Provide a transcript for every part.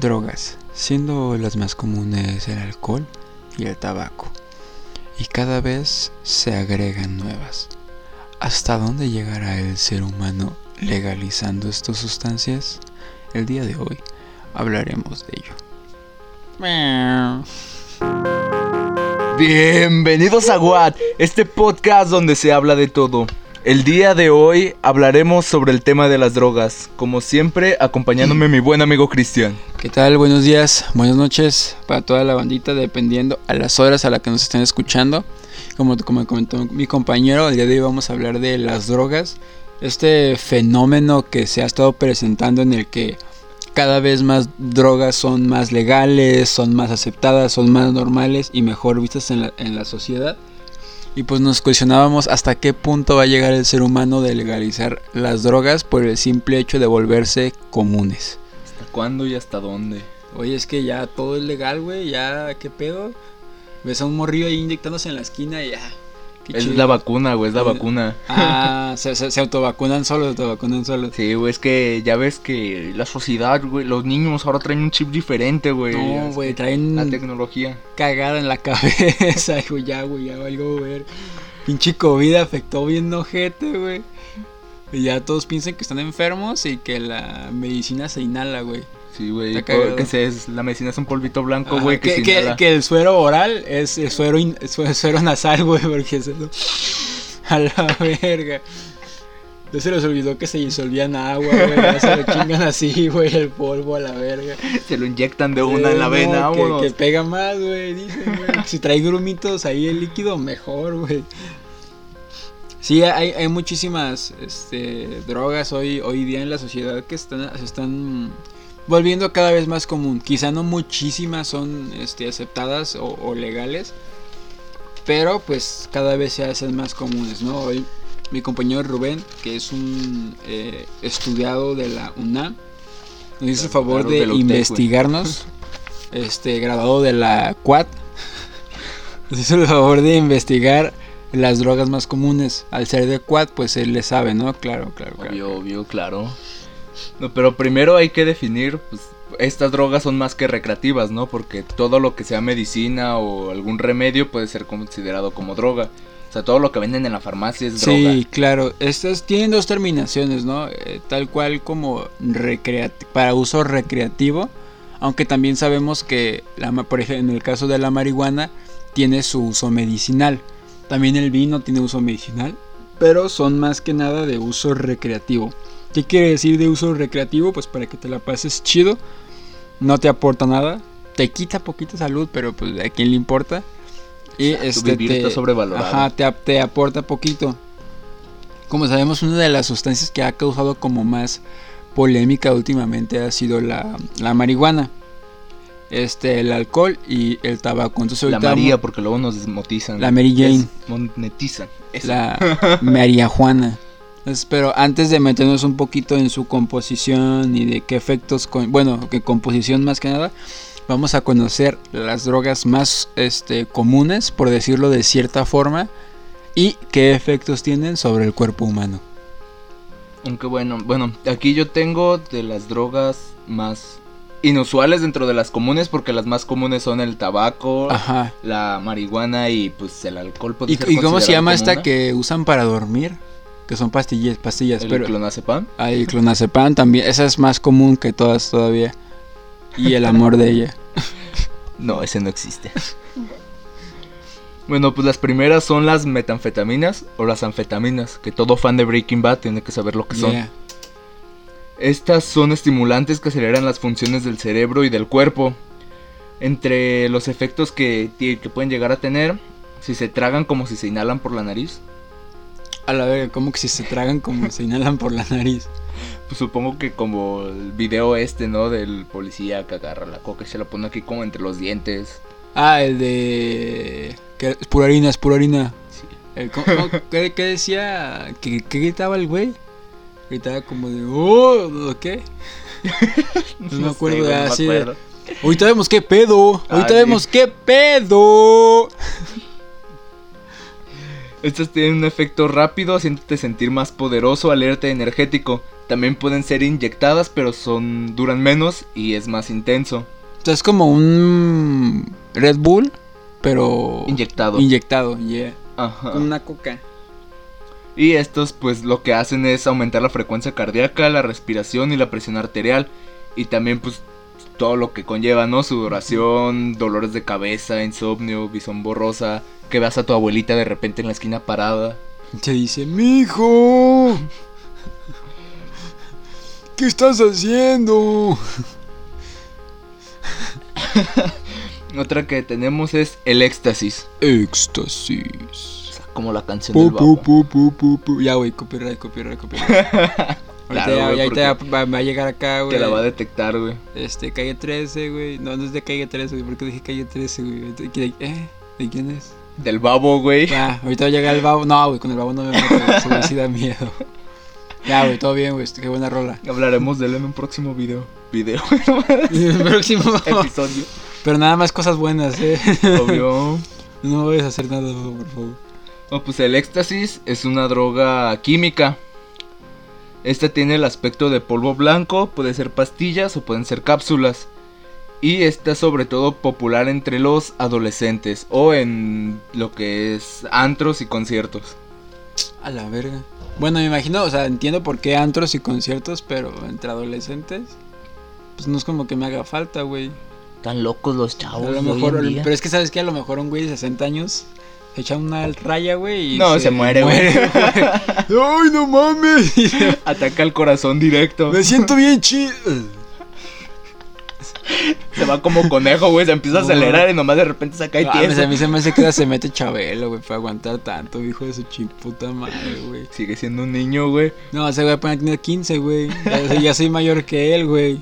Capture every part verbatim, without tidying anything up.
Drogas, siendo las más comunes el alcohol y el tabaco, y cada vez se agregan nuevas. ¿Hasta dónde llegará el ser humano legalizando estas sustancias? El día de hoy hablaremos de ello. Bienvenidos a What, este podcast donde se habla de todo. El día de hoy hablaremos sobre el tema de las drogas, como siempre acompañándome mi buen amigo Cristian. ¿Qué tal? Buenos días, buenas noches para toda la bandita, dependiendo a las horas a las que nos estén escuchando. Como, como comentó mi compañero, el día de hoy vamos a hablar de las drogas, este fenómeno que se ha estado presentando en el que cada vez más drogas son más legales, son más aceptadas, son más normales y mejor vistas en la, en la sociedad. Y pues nos cuestionábamos hasta qué punto va a llegar el ser humano de legalizar las drogas por el simple hecho de volverse comunes. ¿Hasta cuándo y hasta dónde? Oye, es que ya todo es legal, güey, ya, ¿qué pedo? Ves a un morrillo ahí inyectándose en la esquina y ya. Es chido. La vacuna, güey, es la eh, vacuna. Ah, se, se, se autovacunan solos, se autovacunan solos. Sí, güey, es que ya ves que la sociedad, güey, los niños ahora traen un chip diferente, güey. No, güey, traen la tecnología cagada en la cabeza, güey, ya, güey, ya algo ver. Pinche COVID afectó bien ojete, güey. Y ya todos piensan que están enfermos y que la medicina se inhala, güey. Sí, güey, que se es, la medicina es un polvito blanco, güey, que, que, que, que el suero oral es el suero, in, suero, suero nasal, güey, porque se lo... A la verga. Ya se les olvidó que se disolvían agua, güey, ya se lo chingan así, güey, el polvo a la verga. Se lo inyectan de una eh, en la vena, no, vámonos. Que, que pega más, güey, dicen, güey. Si trae grumitos ahí el líquido, mejor, güey. Sí, hay, hay muchísimas este, drogas hoy, hoy día en la sociedad que están, se están volviendo cada vez más común. Quizá no muchísimas son este, aceptadas o, o legales, pero pues cada vez se hacen más comunes, ¿no? Hoy mi compañero Rubén, que es un eh, estudiado de la UNAM, nos hizo el favor claro, de, de investigarnos, este, graduado de la C U A T, nos hizo el favor de investigar las drogas más comunes. Al ser de C U A T, pues él le sabe, ¿no? Claro, claro, claro. Obvio, obvio, claro. No, pero primero hay que definir, pues, estas drogas son más que recreativas, ¿no? Porque todo lo que sea medicina o algún remedio puede ser considerado como droga. O sea, todo lo que venden en la farmacia es droga. Sí, claro. Estas tienen dos terminaciones, ¿no? Eh, tal cual como recreati- para uso recreativo. Aunque también sabemos que, la, por ejemplo, en el caso de la marihuana, tiene su uso medicinal. También el vino tiene uso medicinal, pero son más que nada de uso recreativo. ¿Qué quiere decir de uso recreativo? Pues para que te la pases chido, no te aporta nada, te quita poquita salud, pero pues a quién le importa. Y o sea, este vivir te, está sobrevalorado. Ajá, te, te aporta poquito. Como sabemos, una de las sustancias que ha causado como más polémica últimamente ha sido la, la marihuana. Este, el alcohol y el tabaco. Entonces, la María, porque luego nos desmonetizan. La Mary Jane. Monetizan. Eso. La María Juana. Entonces, pero antes de meternos un poquito en su composición y de qué efectos, con, bueno, qué composición más que nada, vamos a conocer las drogas más este, comunes, por decirlo de cierta forma, y qué efectos tienen sobre el cuerpo humano. Aunque bueno, bueno, aquí yo tengo de las drogas más inusuales dentro de las comunes, porque las más comunes son el tabaco, ajá, la marihuana y pues el alcohol. ¿Y, ¿y cómo se llama esta que usan para dormir? Que son pastillas, pastillas. ¿El pero clonazepam? Ah, el clonazepam también, esa es más común que todas todavía. Y el amor de ella. No, ese no existe. Bueno, pues las primeras son las metanfetaminas o las anfetaminas, que todo fan de Breaking Bad tiene que saber lo que son. Yeah. Estas son estimulantes que aceleran las funciones del cerebro y del cuerpo. Entre los efectos que, que pueden llegar a tener, si se tragan como si se inhalan por la nariz. A la verga, como que si se tragan como se inhalan por la nariz. Pues supongo que como el video este, ¿no? Del policía que agarra la coca y se la pone aquí como entre los dientes. Ah, el de... Que es pura harina, es pura harina. Sí. El, ¿cómo, ¿qué, ¿Qué decía? ¿Qué, ¿Qué gritaba el güey? Gritaba como de... ¡Oh! ¿Qué? No, no me acuerdo, sé, de no así. De, ahorita vemos qué pedo. Ahorita ah, vemos sí. qué pedo. Estas tienen un efecto rápido, haciéndote sentir más poderoso, alerta y energético. También pueden ser inyectadas, pero son duran menos y es más intenso. O sea, es como un Red Bull, pero Inyectado. Inyectado, yeah. Ajá. Con una coca. Y estos pues lo que hacen es aumentar la frecuencia cardíaca, la respiración y la presión arterial. Y también pues todo lo que conlleva, ¿no? Sudoración, dolores de cabeza, insomnio, visión borrosa. Que veas a tu abuelita de repente en la esquina parada. Te dice, mijo, ¿qué estás haciendo? Otra que tenemos es el éxtasis. Éxtasis. O sea, como la canción Pu, del pu, Babo. pu, pu, pu, pu. Ya, güey, copyright, copyright, copyright. Ahorita Claro, ya, güey, ya ahorita porque va, va a llegar acá, güey. Te la va a detectar, güey. Este, calle trece, güey. No, no es de calle trece, güey. ¿Por qué dije calle trece, güey? ¿De, de, ¿Eh? ¿De quién es? Del Babo, güey. Ah, ahorita va a llegar el Babo. No, güey, con el Babo no me meto, güey. Eso güey sí da miedo. Ya, güey, todo bien, güey. Qué buena rola. Hablaremos de él en un próximo video. Video. El próximo Episodio. Pero nada más cosas buenas, eh. Obvio. No vayas a hacer nada, por favor. Oh, pues el éxtasis es una droga química. Esta tiene el aspecto de polvo blanco, puede ser pastillas o pueden ser cápsulas. Y está sobre todo popular entre los adolescentes o en lo que es antros y conciertos. A la verga. Bueno, me imagino, o sea, entiendo por qué antros y conciertos, pero entre adolescentes, pues no es como que me haga falta, güey. Tan locos los A chavos. lo de hoy mejor, en día. pero es que sabes que a lo mejor un güey de sesenta años se echa una raya, güey, y No, se muere, güey. Ay, no mames. Ataca al corazón directo. Me siento bien chido. Se va como conejo, güey. Se empieza a No, acelerar y nomás de repente se cae Ah, pues tieso. a mí se me hace que se mete Chabelo, güey, para aguantar tanto, hijo de su chiputa madre, güey. Sigue siendo un niño, güey. No, ese güey apenas tiene quince, güey. Ya, ya soy mayor que él, güey.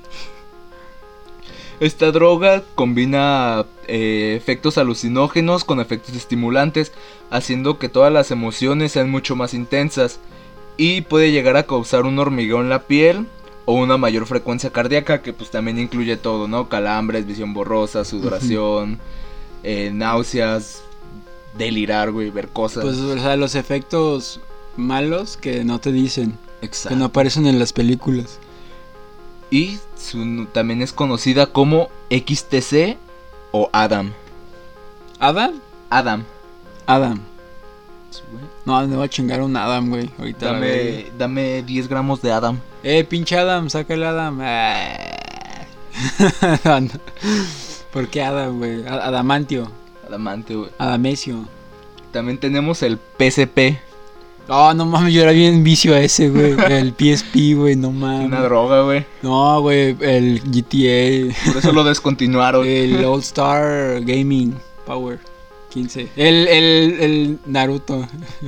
Esta droga combina eh, efectos alucinógenos con efectos estimulantes, haciendo que todas las emociones sean mucho más intensas. Y puede llegar a causar un hormigueo en la piel o una mayor frecuencia cardíaca, que pues también incluye todo, ¿no? Calambres, visión borrosa, sudoración, eh, náuseas, delirar, güey, ver cosas. Pues, o sea, los efectos malos que no te dicen, Exacto. que no aparecen en las películas. Y su, también es conocida como X T C o Adam. ¿Adam? Adam. Adam. Sí, güey. No, me voy a chingar un Adam, güey. Ahorita. la Dame, verga. dame diez gramos de Adam. Eh, pinche Adam, saca el Adam. Ah. No, no. ¿Por qué Adam, güey? A- Adamantio. Adamante, güey. Adamesio. También tenemos el P C P. Oh, no mames, yo era bien vicio a ese, güey. El P S P, güey, no mames. Una droga, güey. No, güey, el G T Por eso lo descontinuaron. A. El All Star Gaming Power quince. El, el, el Naruto.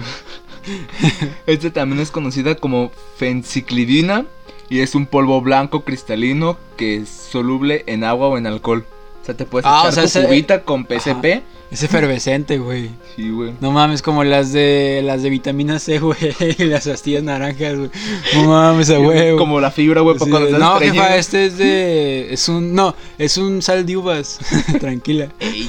Este también es conocida como fenciclidina y es un polvo blanco cristalino que es soluble en agua o en alcohol. O sea, te puedes Ah, echar o sea, tu ese- cubita con P C P. Ajá. Es efervescente, güey. Sí, güey. No mames, como las de las de vitamina C, güey. Y las pastillas naranjas, güey. No mames, a huevo. Como la fibra, güey, para Sí, cuando estás no, estreñido. jefa, este es de... Es un... No, es un sal de uvas. Tranquila. Ey.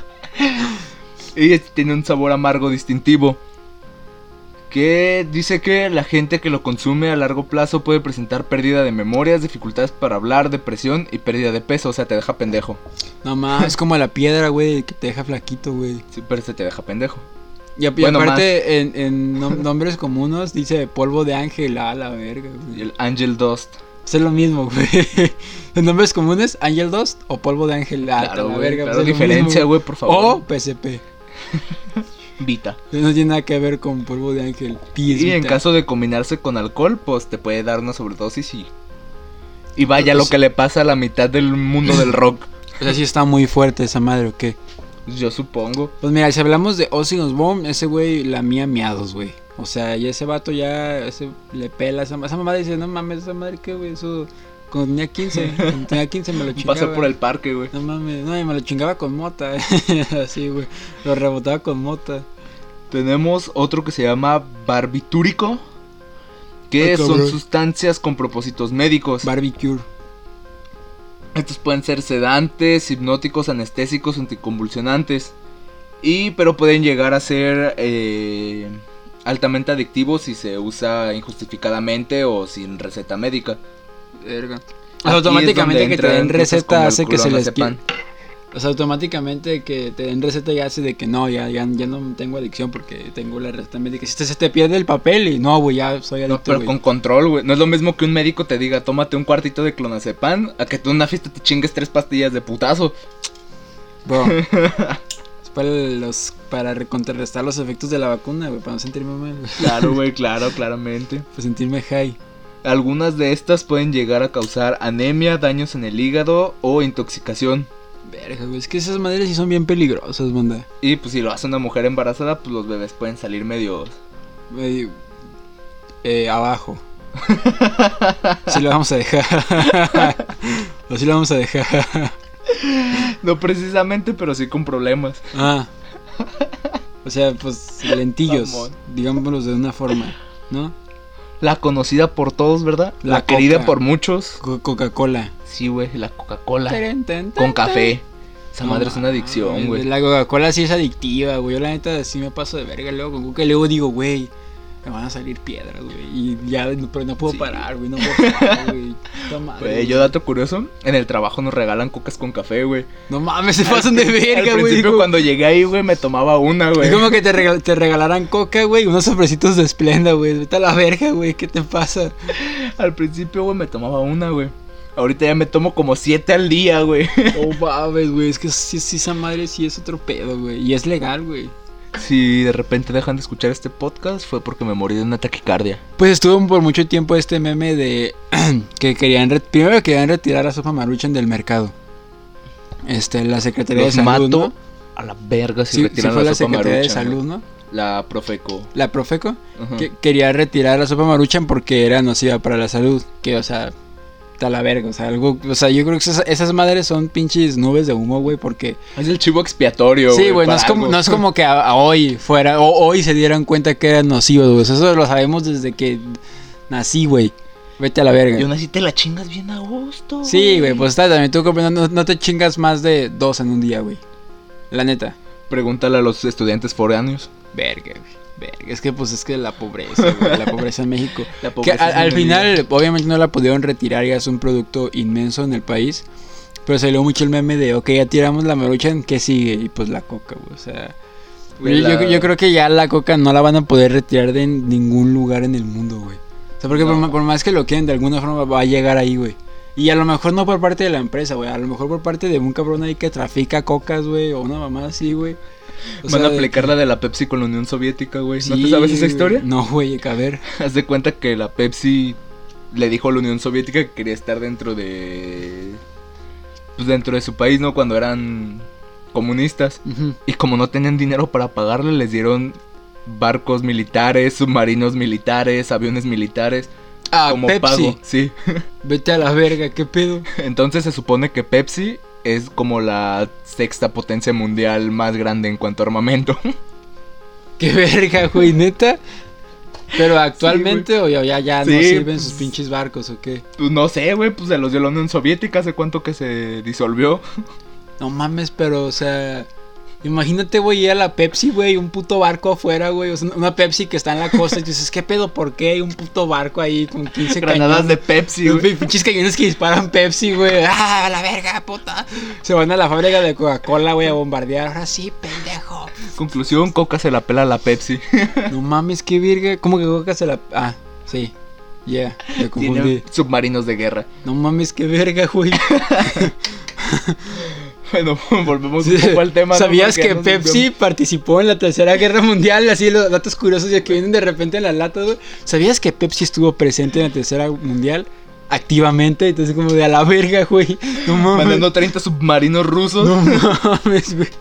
Y este tiene un sabor amargo distintivo. Que dice que la gente que lo consume a largo plazo puede presentar pérdida de memorias, dificultades para hablar, depresión y pérdida de peso. O sea, te deja pendejo. No mames, es como la piedra, güey, que te deja flaquito, güey. Sí, pero se te deja pendejo. Y, a- y Bueno, aparte, en, en nom- nombres comunes dice polvo de ángel, a la verga, Y güey. el Angel Dust. Es lo mismo, güey. En nombres comunes, Angel Dust o polvo de ángel, a Claro, la güey, verga. claro, pues es lo diferencia, mismo, güey, por favor. O P S P. Vita. No tiene nada que ver con polvo de ángel. Pies Y en Vita. caso de combinarse con alcohol, pues te puede dar una sobredosis y... Y vaya Pues- lo que le pasa a la mitad del mundo del rock. O sea, sí está muy fuerte esa madre, ¿o qué? Yo supongo. Pues mira, si hablamos de Ozzy Osbourne, ese güey lamía miados, güey. O sea, y ese vato ya ese, le pela esa, esa mamá dice, no mames, esa madre qué, güey, eso cuando tenía quince, cuando tenía quince me lo chingaba. Pasó por el parque, güey. No mames, no, y me lo chingaba con mota, así, güey. Lo rebotaba con mota. Tenemos otro que se llama barbitúrico, que Ah, son cabrón. sustancias con propósitos médicos. Barbecue. Estos pueden ser sedantes, hipnóticos, anestésicos, anticonvulsionantes. Y pero pueden llegar a ser eh, altamente adictivo si se usa injustificadamente o sin receta médica. Verga. O sea, automáticamente que te den receta hace que se les sepan. O sea, automáticamente que te den receta ya hace de que no, ya, ya, ya no tengo adicción porque tengo la receta médica. Si te, se te pierde el papel y no, güey, ya soy adicto, No, pero güey. con control, güey. No es lo mismo que un médico te diga, tómate un cuartito de clonazepam, a que tú en una fiesta te chingues tres pastillas de putazo. Bro. Es para los para contrarrestar los efectos de la vacuna, güey, para no sentirme mal. Claro, güey, claro, claramente. Para sentirme high. Algunas de estas pueden llegar a causar anemia, daños en el hígado o intoxicación. Verga, güey, es que esas madres sí son bien peligrosas, banda. Y pues si lo hace una mujer embarazada, pues los bebés pueden salir medio... Medio... Eh, abajo. Así lo vamos a dejar. Así lo vamos a dejar. No precisamente, pero sí con problemas. Ah. O sea, pues lentillos, Mamón. digámoslo de una forma, ¿no? La conocida por todos, ¿verdad? La La, querida Coca. por muchos. Co- Coca-Cola. Sí, güey, la Coca-Cola. Ten, ten, Con ten, café. Esa No, madre es una adicción, güey. La Coca-Cola sí es adictiva, güey. Yo la neta sí me paso de verga luego con Coca. Y luego digo, güey, me van a salir piedras, güey. Y ya, pero no puedo Sí. parar, güey. No puedo parar, güey. Puta madre, Güey, yo dato curioso, en el trabajo nos regalan cocas con café, güey. No mames, se pasan de verga, Al güey. principio Digo, cuando llegué ahí, güey, me tomaba una, güey. es como que te, regal- te regalaran Coca, güey. Unos sobrecitos de Splenda, güey. Vete a la verga, güey. ¿Qué te pasa? Al principio, güey, me tomaba una, güey. Ahorita ya me tomo como siete al día, güey. Oh, mames, güey. Es que sí, sí, esa madre sí es otro pedo, güey. Y es legal, güey. Si de repente dejan de escuchar este podcast, fue porque me morí de una taquicardia. Pues estuvo por mucho tiempo este meme de que querían re- primero querían retirar a Sopa Maruchan del mercado. Este, la Secretaría Los de Salud, mato ¿no? a la verga si Sí, sí retiran fue la la sopa Secretaría de Maruchan, Salud, güey. ¿no? La Profeco. La Profeco, Ajá. que quería retirar la Sopa Maruchan porque era nociva para la salud, que o sea, está la verga, o sea, algo, o sea, yo creo que esas, esas madres son pinches nubes de humo, güey, porque Es el chivo expiatorio, sí, güey, no para es como algo. no es como que a, a hoy fuera o hoy se dieran cuenta que eran nocivos, güey. Eso lo sabemos desde que nací, güey. Vete a la verga. Yo nací te la chingas bien a gusto. Sí, güey, pues está también tú comprendo, no, no te chingas más de dos en un día, güey. La neta. Pregúntale a los estudiantes foráneos. Verga, güey. Verga, es que pues es que la pobreza, güey, la pobreza en México. La Que pobreza al, es al bienvenida. final, obviamente no la pudieron retirar, ya es un producto inmenso en el país. Pero salió mucho el meme de, ok, ya tiramos la Maruchan, ¿qué sigue? Y pues la Coca, güey, o sea... Güey, yo, la- yo- yo creo que ya la Coca no la van a poder retirar de ningún lugar en el mundo, güey. O sea, porque No. por, ma- por más que lo quieran, de alguna forma va a llegar ahí, güey. Y a lo mejor no por parte de la empresa, güey. A lo mejor por parte de un cabrón ahí que trafica cocas, güey. O una mamá así, güey. O Van sea, a de aplicar que- la de la Pepsi con la Unión Soviética, güey. ¿No Sí, te sabes esa güey. historia? No, güey, a ver. Haz de cuenta que la Pepsi le dijo a la Unión Soviética que quería estar dentro de... Pues dentro de su país, ¿no? Cuando eran comunistas. Ujú. Y como no tenían dinero para pagarle, les dieron barcos militares, submarinos militares, aviones militares. Ah, como Pepsi. pago, sí. Vete a la verga, ¿qué pedo? Entonces se supone que Pepsi es como la sexta potencia mundial más grande en cuanto a armamento. ¿Qué verga, güey, neta? Pero actualmente, o ya, ya, ya no Sí, sirven pues- sus pinches barcos, ¿o qué? Pues no sé, güey, pues se los dio la Unión Soviética, hace cuánto que se disolvió. No mames, pero, o sea... Imagínate, güey, ir a la Pepsi, güey, un puto barco afuera, güey. O sea, una Pepsi que está en la costa y dices, ¿qué pedo? ¿Por qué hay un puto barco ahí con quince Granadas cañones? de Pepsi, güey. Pinches cañones que disparan Pepsi, güey. ¡Ah, la verga, puta! Se van a la fábrica de Coca-Cola, güey, a bombardear. Ahora sí, pendejo. Conclusión, Coca se la pela a la Pepsi. No mames, qué verga. ¿Cómo que Coca se la...? Ah, sí. Ya, yeah, me confundí. Tiene submarinos de guerra. No mames, qué verga, güey. Bueno, volvemos un poco al tema. ¿no? ¿Sabías Porque que nos Pepsi desviamos. participó en la Tercera Guerra Mundial? Así los datos curiosos ya que vienen de repente en las latas, güey. ¿Sabías que Pepsi estuvo presente en la Tercera Mundial? Activamente, entonces como de a la verga, güey. No mames. Mandando treinta submarinos rusos. No mames, güey.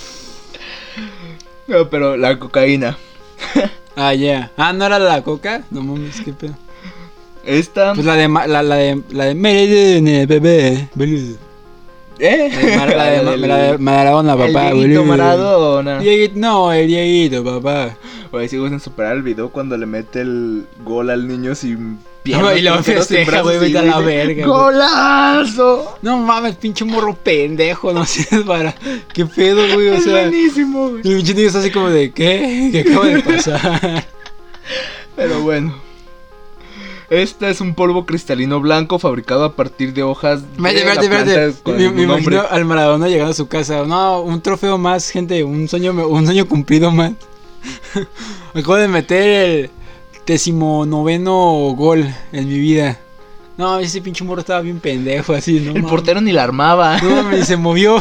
No, pero la cocaína. Ah, ya. Ah, ¿no era la Coca? No mames, qué pedo. Esta... Pues la de ma- la, la de la de Maradona, bebé. boludo. ¿Eh? La de Mar- la de Ma- la de Maradona, papá, el Dieguito boludo. Maradona. Dieguito, no, el Dieguito, papá. Oye, sigo sin superar el video cuando le mete el gol al niño sin No, piernas. y luego con dedos sin festeja, brazos, güey, y vete a la dice, verga, güey. ¡Golazo! No mames, pinche morro pendejo, no sé, para... ¿Qué pedo, güey? O Es sea, buenísimo, güey. el pinche niño está así como de, ¿qué? ¿Qué acaba de pasar? Pero bueno. Esta es un polvo cristalino blanco fabricado a partir de hojas de Vete, la vete, planta vete. con Me, el me nombre. imagino al Maradona llegando a su casa. No, un trofeo más, gente. Un sueño, un sueño cumplido más. Me acabo de meter el decimonoveno gol en mi vida. No, ese pinche morro estaba bien pendejo, así, ¿no? El mames. portero ni la armaba. No mames, se movió.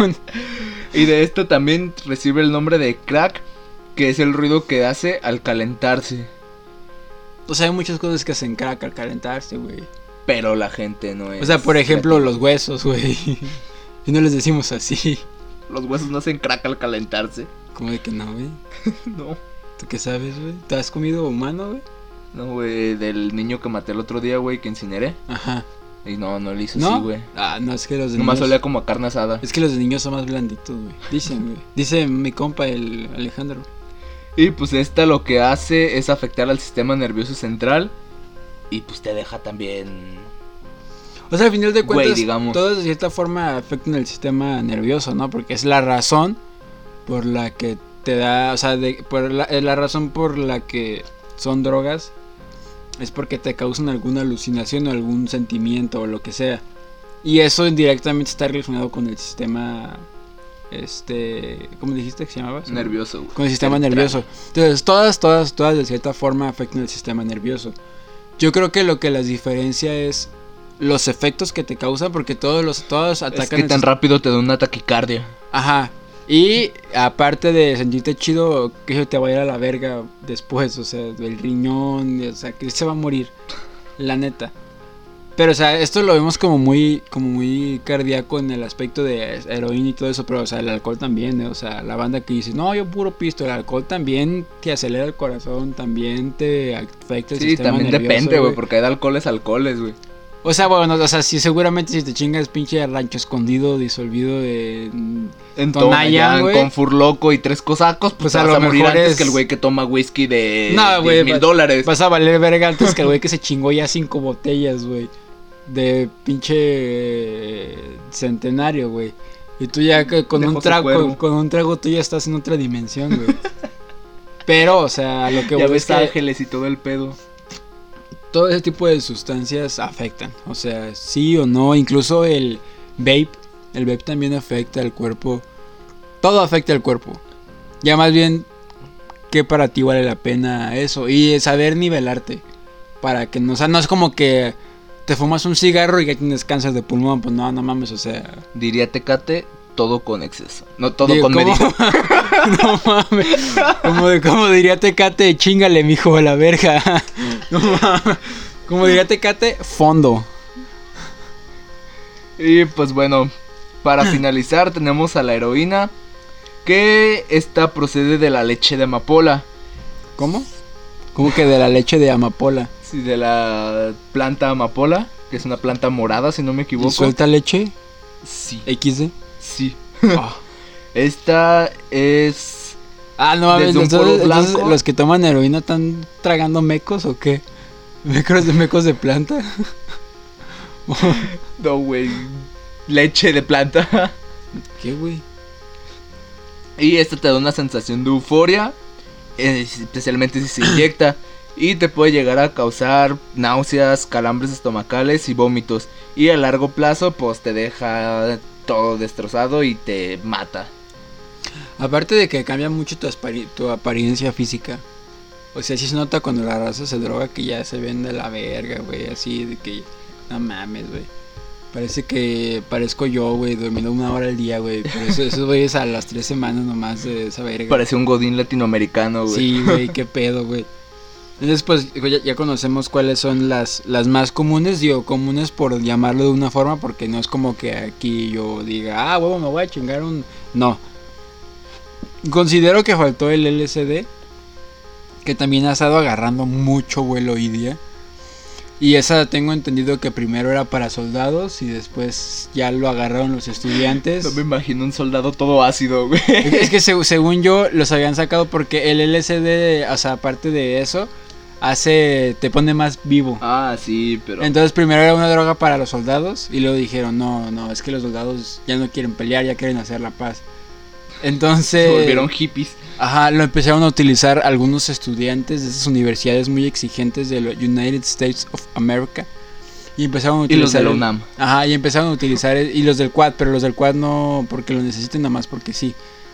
Y de esto también recibe el nombre de crack, que es el ruido que hace al calentarse. O sea, hay muchas cosas que hacen crack al calentarse, güey. Pero la gente no es. O sea, por ejemplo, creativa. los huesos, güey. Y no les decimos así. Los huesos no hacen crack al calentarse. Como de que no, güey. No. ¿Tú qué sabes, güey? ¿Te has comido humano, güey? No, güey, del niño que maté el otro día, güey, que incineré. Ajá. Y no, no le hizo ¿No? así, güey. Ah, no, es que los de Nomás niños... olía como a carne asada. Es que los de niños son más blanditos, güey. Dicen, güey. Dice mi compa, el Alejandro. Y pues esta lo que hace es afectar al sistema nervioso central. Y pues te deja también... O sea, al final de Güey, cuentas, digamos. todos de cierta forma afectan el sistema nervioso, ¿no? Porque es la razón por la que te da... O sea, de, por la, la razón por la que son drogas es porque te causan alguna alucinación o algún sentimiento o lo que sea. Y eso indirectamente está relacionado con el sistema... Este... ¿Cómo dijiste que se llamaba? Nervioso, güey. Con el sistema Central. nervioso. Entonces, todas, todas, todas de cierta forma afectan el sistema nervioso. Yo creo que lo que las diferencia es los efectos que te causan, porque todos los todos atacan. Es que el tan sis- rápido te da una taquicardia. Ajá. Y aparte de sentirte chido, que eso te va a ir a la verga después, o sea, del riñón, o sea, que se va a morir, la neta. Pero, o sea, esto lo vemos como muy, como muy cardíaco en el aspecto de heroína y todo eso, pero, o sea, el alcohol también, ¿eh? O sea, la banda que dice, no, yo puro pisto, el alcohol también te acelera el corazón, también te afecta el Sí, sistema también nervioso, depende, güey, porque hay de alcoholes a alcoholes, güey. O sea, bueno, o sea, sí, seguramente si te chingas pinche rancho escondido, disolvido de... En Tonayán, Tonayán, güey. con Furloco y tres cosacos, pues, Pues a vas lo a morir mejor antes es- que el güey que toma whisky de No, güey, diez mil vas- dólares. Vas a valer verga antes que el güey que se chingó ya cinco botellas, güey. De pinche eh, centenario, güey. Y tú ya que con Dejó un su trago, cuervo. con, con un trago tú ya estás en otra dimensión, güey. Pero, o sea, lo que Ya voy ves es que ángeles y todo el pedo. todo ese tipo de sustancias afectan. O sea, sí o no. Incluso el vape. El vape también afecta al cuerpo. Todo afecta al cuerpo. Ya más bien, ¿qué para ti vale la pena eso? Y saber nivelarte. Para que no, o sea, no es como que te fumas un cigarro y ya tienes cáncer de pulmón. Pues no, no mames, o sea. Diría Tecate, todo con exceso. No todo digo, con ¿cómo? medida. No mames. Como, de- como diría Tecate, chingale, mijo, a la verga. No mames. Como diría Tecate, fondo. Y pues bueno, para finalizar tenemos a la heroína, que esta procede de la leche de amapola. ¿Cómo? Como que de la leche de amapola. Sí, de la planta amapola, que es una planta morada, si no me ¿Y equivoco. suelta leche? Sí, ¿equis de? sí. Ah, Esta es... Ah, no mames, Desde un entonces, polvo entonces blanco. los que toman heroína están tragando mecos o qué? ¿Mecos de mecos de planta? No, güey. Leche de planta. ¿Qué, güey? Y esta te da una sensación de euforia, eh, especialmente si se inyecta. Y te puede llegar a causar náuseas, calambres estomacales y vómitos. Y a largo plazo, pues te deja todo destrozado y te mata. Aparte de que cambia mucho tu, aspari- tu apariencia física. O sea, sí se nota cuando la raza se droga que ya se ven de la verga, güey. Así de que... No mames, güey. Parece que parezco yo, güey, durmiendo una hora al día, güey. Pero eso, esos güeyes a las tres semanas nomás de esa verga. Parece un godín latinoamericano, güey. Sí, güey, qué pedo, güey. Entonces, pues, ya, ya conocemos cuáles son las, las más comunes. Digo, comunes por llamarlo de una forma, porque no es como que aquí yo diga, ah, huevo, me voy a chingar un... No. Considero que faltó el L S D, que también ha estado agarrando mucho vuelo hoy día. Y esa tengo entendido que primero era para soldados y después ya lo agarraron los estudiantes. No me imagino un soldado todo ácido, güey. Es que seg- según yo los habían sacado porque el L S D, o sea, aparte de eso, hace, te pone más vivo. Ah, sí, pero... Entonces primero era una droga para los soldados y luego dijeron, no, no, es que los soldados ya no quieren pelear, ya quieren hacer la paz. Entonces... Se volvieron hippies. Ajá, lo empezaron a utilizar algunos estudiantes de esas universidades muy exigentes de los United States of America. Y empezaron a utilizar... Y los de la UNAM. El, ajá, y empezaron a utilizar... El, y los del Quad, pero los del Quad no porque lo necesiten, nada más porque sí.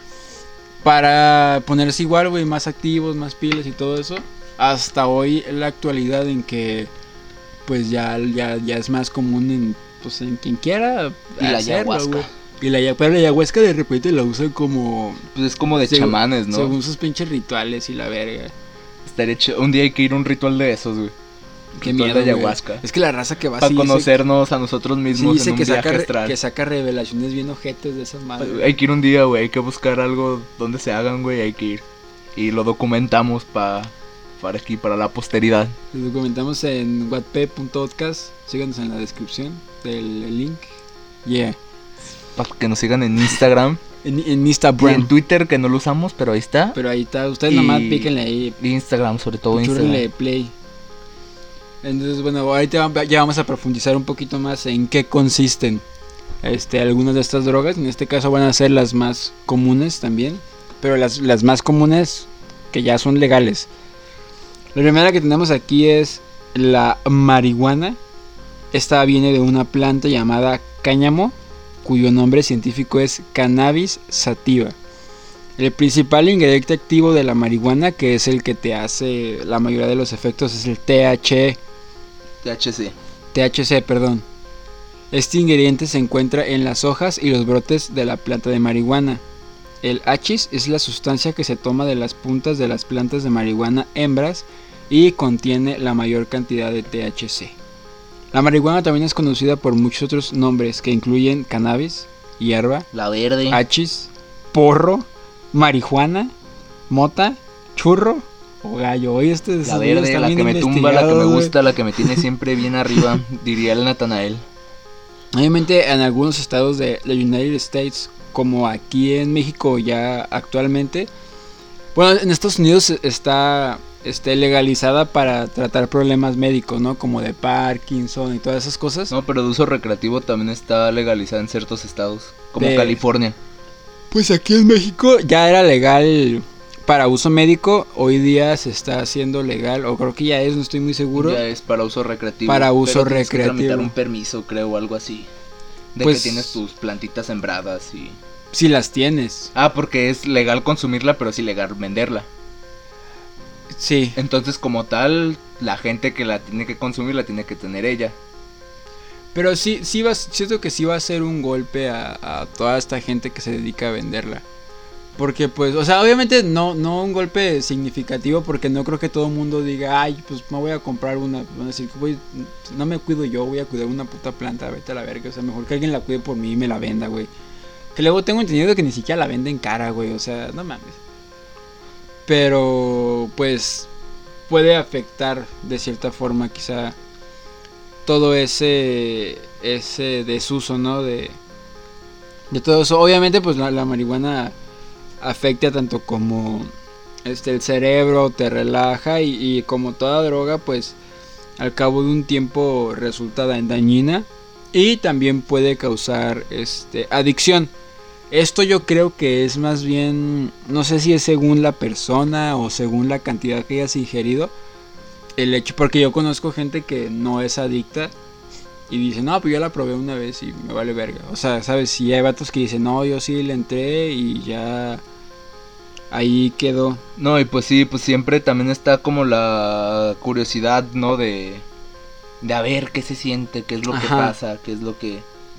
Para ponerse igual, güey, más activos, más pilas y todo eso. Hasta hoy, en la actualidad en que... Pues ya, ya, ya es más común en, pues, en quien quiera y la hacerlo, ayahuasca. Güey. Y la, pero la ayahuasca de repente la usan como... Pues es como de según, chamanes, ¿no? Según sus pinches rituales y la verga. Estaría ch- Un día hay que ir a un ritual de esos, güey. Qué ritual miedo, de ayahuasca. Güey. Es que la raza que va Para así... conocernos dice, a nosotros mismos sí, en un que viaje saca, astral. que saca revelaciones bien ojetes de esas madres. Hay que ir un día, güey. Hay que buscar algo donde se hagan, güey. Hay que ir. Y lo documentamos pa, para aquí, para la posteridad. Lo documentamos en wattpad punto podcast. Síganos en la descripción del el link. Yeah. Para que nos sigan en Instagram. En, en Instagram. Y en Twitter, que no lo usamos, pero ahí está. Pero ahí está. Ustedes y nomás píquenle ahí. Instagram, sobre todo Instagram. Play. Entonces, bueno, ahorita ya vamos a profundizar un poquito más en qué consisten este, algunas de estas drogas. En este caso van a ser las más comunes también. Pero las, las más comunes que ya son legales. La primera que tenemos aquí es la marihuana. Esta viene de una planta llamada cáñamo, cuyo nombre científico es Cannabis sativa. El principal ingrediente activo de la marihuana, que es el que te hace la mayoría de los efectos, es el T H C. T H C, perdón. Este ingrediente se encuentra en las hojas y los brotes de la planta de marihuana. El hachís es la sustancia que se toma de las puntas de las plantas de marihuana hembras y contiene la mayor cantidad de T H C. La marihuana también es conocida por muchos otros nombres que incluyen cannabis, hierba, la verde, hachís, porro, marihuana, mota, churro o gallo. Oye, este la verde, la que me tumba, la que me gusta, la que me tiene siempre bien arriba, diría el Natanael. Obviamente en algunos estados de los United States, como aquí en México ya actualmente, bueno, en Estados Unidos está este, legalizada para tratar problemas médicos, ¿no? Como de Parkinson y todas esas cosas. No, pero de uso recreativo también está legalizada en ciertos estados, como de... California. Pues aquí en México ya era legal para uso médico, hoy día se está haciendo legal, o creo que ya es, no estoy muy seguro. Ya es para uso recreativo. Para uso pero tienes recreativo. Que tramitar un permiso, creo, o algo así. De pues, que tienes tus plantitas sembradas y... Si las tienes. Ah, porque es legal consumirla, pero es ilegal venderla. Sí. Entonces, como tal, la gente que la tiene que consumir la tiene que tener ella. Pero sí, sí va, siento que sí va a ser un golpe a, a toda esta gente que se dedica a venderla. Porque pues, o sea, obviamente no, no un golpe significativo, porque no creo que todo el mundo diga, ay, pues me voy a comprar una. Van a decir, voy, no me cuido yo, voy a cuidar una puta planta, vete a la verga. O sea, mejor que alguien la cuide por mí y me la venda, güey. Que luego tengo entendido que ni siquiera la venden cara, güey, o sea, no mames. Pero pues puede afectar de cierta forma quizá todo ese ese desuso, ¿no? De, de todo eso. Obviamente pues la, la marihuana afecta tanto como este el cerebro, te relaja y, y como toda droga pues al cabo de un tiempo resulta dañina y también puede causar este adicción. Esto yo creo que es más bien, no sé si es según la persona o según la cantidad que hayas ingerido. El hecho, porque yo conozco gente que no es adicta y dice, no, pues yo la probé una vez y me vale verga. O sea, ¿sabes? Si hay vatos que dicen, no, yo sí le entré y ya ahí quedó. No, y pues sí, pues siempre también está como la curiosidad, ¿no? De, de a ver qué se siente, qué es lo Ajá. que pasa, qué es lo que...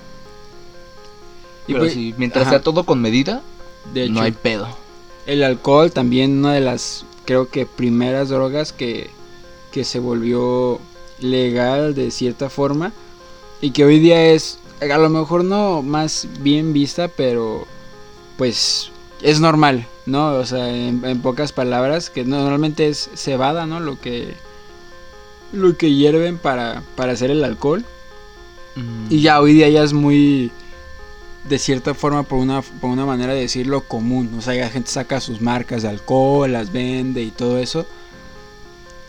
Pero pues, sí, mientras ajá. sea todo con medida, de hecho, no hay pedo. El alcohol también, una de las, creo que primeras drogas que, que se volvió legal de cierta forma. Y que hoy día es, a lo mejor no más bien vista, pero pues es normal, ¿no? O sea, en, en pocas palabras, que normalmente es cebada, ¿no? Lo que, lo que hierven para, para hacer el alcohol. Mm. Y ya hoy día ya es muy... de cierta forma, por una, por una manera de decirlo, común. O sea, la gente saca sus marcas de alcohol, las vende y todo eso.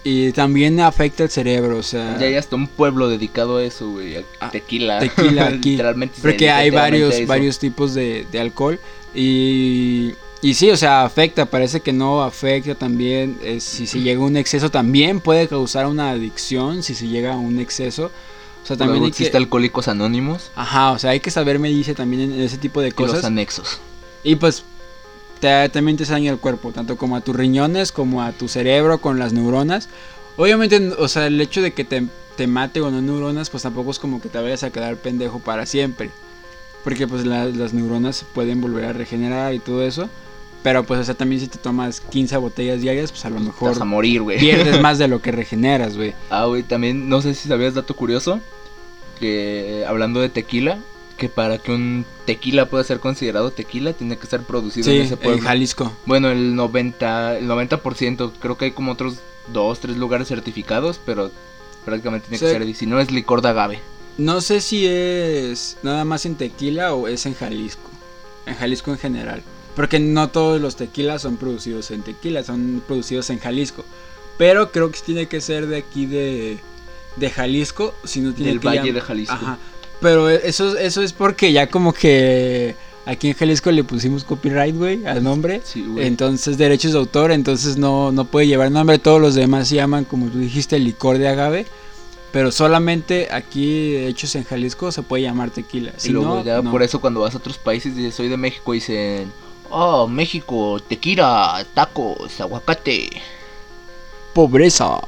Y también afecta el cerebro, o sea... Ya hay hasta un pueblo dedicado a eso, güey, a tequila. Tequila aquí. Literalmente. Porque hay varios, varios tipos de, de alcohol. Y, y sí, o sea, afecta. Parece que no afecta también. Eh, si se llega a un exceso, también puede causar una adicción. Si se llega a un exceso. O sea, también hay existe que... Alcohólicos Anónimos. Ajá, o sea, hay que saber medirse también en ese tipo de cosas. Y los anexos. Y pues... Te, también te daña el cuerpo, tanto como a tus riñones, como a tu cerebro, con las neuronas. Obviamente, o sea, el hecho de que te, te mate con las neuronas, pues tampoco es como que te vayas a quedar pendejo para siempre. Porque pues la, las neuronas pueden volver a regenerar y todo eso. Pero pues, o sea, también si te tomas quince botellas diarias, pues a lo mejor... Te vas a morir, güey. Pierdes más de lo que regeneras, güey. Ah, güey, también, no sé si sabías dato curioso, que hablando de tequila... Que para que un tequila pueda ser considerado tequila, tiene que ser producido sí, en ese pueblo. en Jalisco. Bueno, el noventa, el noventa por ciento, creo que hay como otros dos, tres lugares certificados, pero prácticamente tiene sí. que ser, y si no es licor de agave. No sé si es nada más en tequila o es en Jalisco. En Jalisco en general. Porque no todos los tequilas son producidos en tequila, son producidos en Jalisco. Pero creo que tiene que ser de aquí de, de Jalisco, si no tiene Del que Valle llam- de Jalisco. Ajá. Pero eso, eso es porque ya como que aquí en Jalisco le pusimos copyright, güey, al nombre. Sí, güey. Entonces, derechos de autor, entonces no, no puede llevar nombre. Todos los demás se llaman, como tú dijiste, licor de agave. Pero solamente aquí, hechos en Jalisco, se puede llamar tequila. Si y luego no, ya no. Por eso cuando vas a otros países y soy de México dicen... Oh, México, tequila, tacos, aguacate. Pobreza.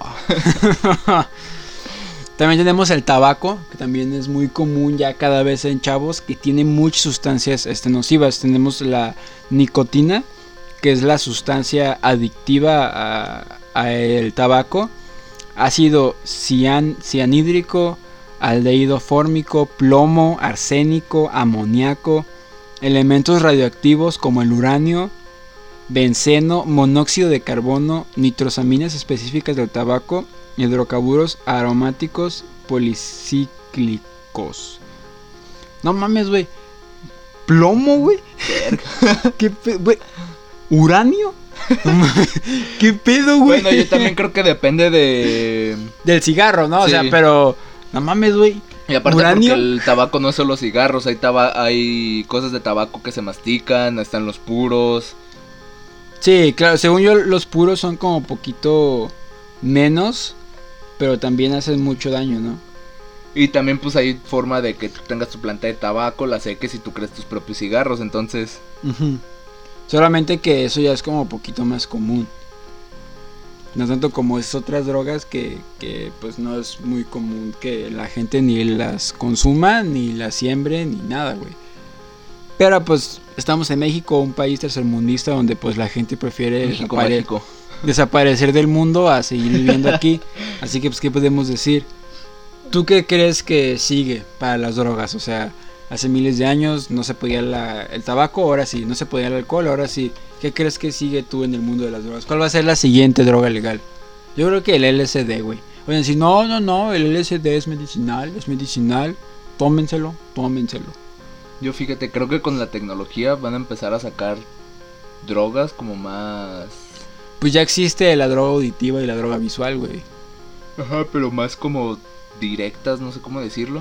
También tenemos el tabaco, que también es muy común ya cada vez en chavos, que tiene muchas sustancias este, nocivas. Tenemos la nicotina, que es la sustancia adictiva a, a el tabaco. Ácido cian, cianhídrico, aldehído fórmico, plomo, arsénico, amoníaco, elementos radioactivos como el uranio, benceno, monóxido de carbono, nitrosaminas específicas del tabaco, hidrocarburos aromáticos policíclicos. No mames, güey. ¿Plomo, güey? ¿Qué pedo, güey? ¿Uranio? No mames. ¿Qué pedo, güey? Bueno, yo también creo que depende de... Del cigarro, ¿no? Sí. O sea, pero... No mames, güey. Y aparte ¿Uranio? Porque el tabaco no es solo cigarros, hay, taba- hay cosas de tabaco que se mastican, están los puros. Sí, claro, según yo los puros son como poquito menos, pero también hacen mucho daño, ¿no? Y también pues hay forma de que tú tengas tu planta de tabaco, la seques y tú crees tus propios cigarros, entonces... Uh-huh. Solamente que eso ya es como poquito más común. No tanto como es otras drogas que, que pues no es muy común que la gente ni las consuma, ni las siembre, ni nada, güey. Pero pues estamos en México, un país tercermundista donde pues la gente prefiere México, desapare- México. desaparecer del mundo a seguir viviendo aquí. Así que pues ¿qué podemos decir? ¿Tú qué crees que sigue para las drogas? O sea, hace miles de años no se podía la, el tabaco, ahora sí, no se podía el alcohol, ahora sí. ¿Qué crees que sigue tú en el mundo de las drogas? ¿Cuál va a ser la siguiente droga legal? Yo creo que el L S D, güey. Oigan, si no, no, no, el L S D es medicinal, es medicinal. Tómenselo, tómenselo. Yo fíjate, creo que con la tecnología van a empezar a sacar drogas como más... Pues ya existe la droga auditiva y la droga visual, güey. Ajá, pero más como directas, no sé cómo decirlo.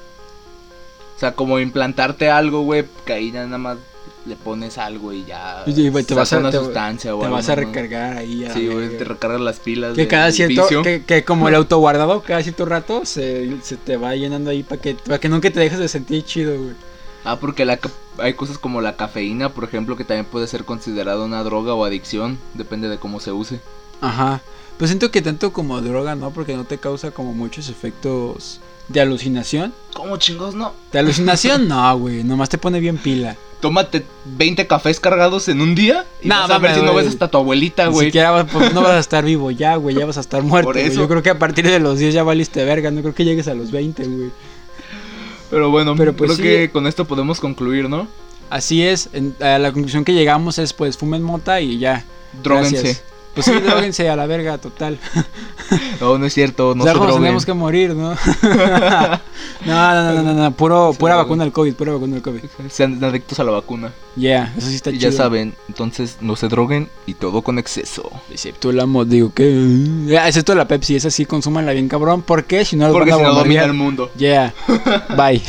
O sea, como implantarte algo, güey, que ahí nada más le pones algo y ya... Y, güey, te vas a, una te, sustancia o te algo, vas a ¿no? recargar ahí. A sí, güey, te recargas las pilas. Que cada cierto, vicio. que, que como el autoguardado, cada cierto rato se, se te va llenando ahí para que, para que nunca te dejes de sentir chido, güey. Ah, porque la, hay cosas como la cafeína, por ejemplo, que también puede ser considerada una droga o adicción, depende de cómo se use. Ajá, pues siento que tanto como droga, ¿no? Porque no te causa como muchos efectos de alucinación. ¿Cómo chingos no? De alucinación no, güey, nomás te pone bien pila. Tómate veinte cafés cargados en un día y nah, vas a ver si no ves hasta tu abuelita, güey. Ni siquiera vas, pues, no vas a estar vivo ya, güey, ya vas a estar muerto, güey. Yo creo que a partir de los diez ya valiste verga, no creo que llegues a los veinte, güey. Pero bueno, Pero pues creo sí, que con esto podemos concluir, ¿no? Así es, en, a la conclusión que llegamos es pues fumen mota y ya. Dróguense. Gracias. Pues sí, dróguense a la verga, total. No, no es cierto, no o sea, se como droguen. tenemos que morir, ¿no? no, no, no, no, no, puro, pura Sí, vacuna del COVID, pura vacuna del COVID. Sean adictos a la vacuna. Ya, yeah, eso sí está Y chido. ya saben, entonces no se droguen y todo con exceso. Excepto el amo, digo que... Excepto la Pepsi, esa sí, consúmanla bien cabrón. ¿Por qué? Si no los Porque van si a no domina bombardear. el mundo. Yeah, bye.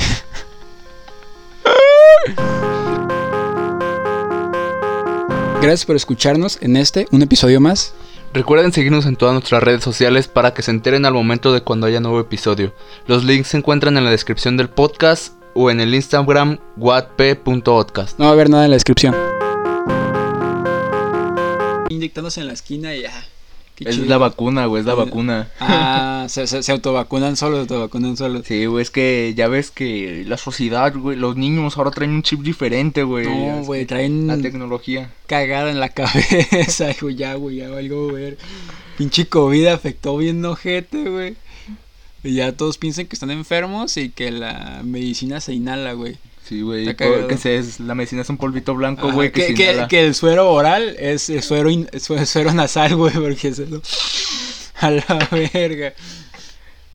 Gracias por escucharnos en este, un episodio más. Recuerden seguirnos en todas nuestras redes sociales para que se enteren al momento de cuando haya nuevo episodio. Los links se encuentran en la descripción del podcast o en el Instagram watp punto podcast. No va a haber nada en la descripción. Inyectándose en la esquina y ya. Qué Es chido. la vacuna, güey, es la Eh, vacuna. Ah, se, se, se autovacunan solos, se autovacunan solos. Sí, güey, es que ya ves que la sociedad, güey, los niños ahora traen un chip diferente, güey. No, Es güey, que traen la tecnología. cagada en la cabeza, güey, ya, güey, ya valgo ver. Pinche COVID afectó bien ojete, güey. Y ya todos piensan que están enfermos y que la medicina se inhala, güey. Sí, güey, Está cagado. que se es, la medicina es un polvito blanco, Ajá, güey, que, que, se que, inhala. que el suero oral es, es suero, in- es suero nasal, güey, porque se lo... A la verga.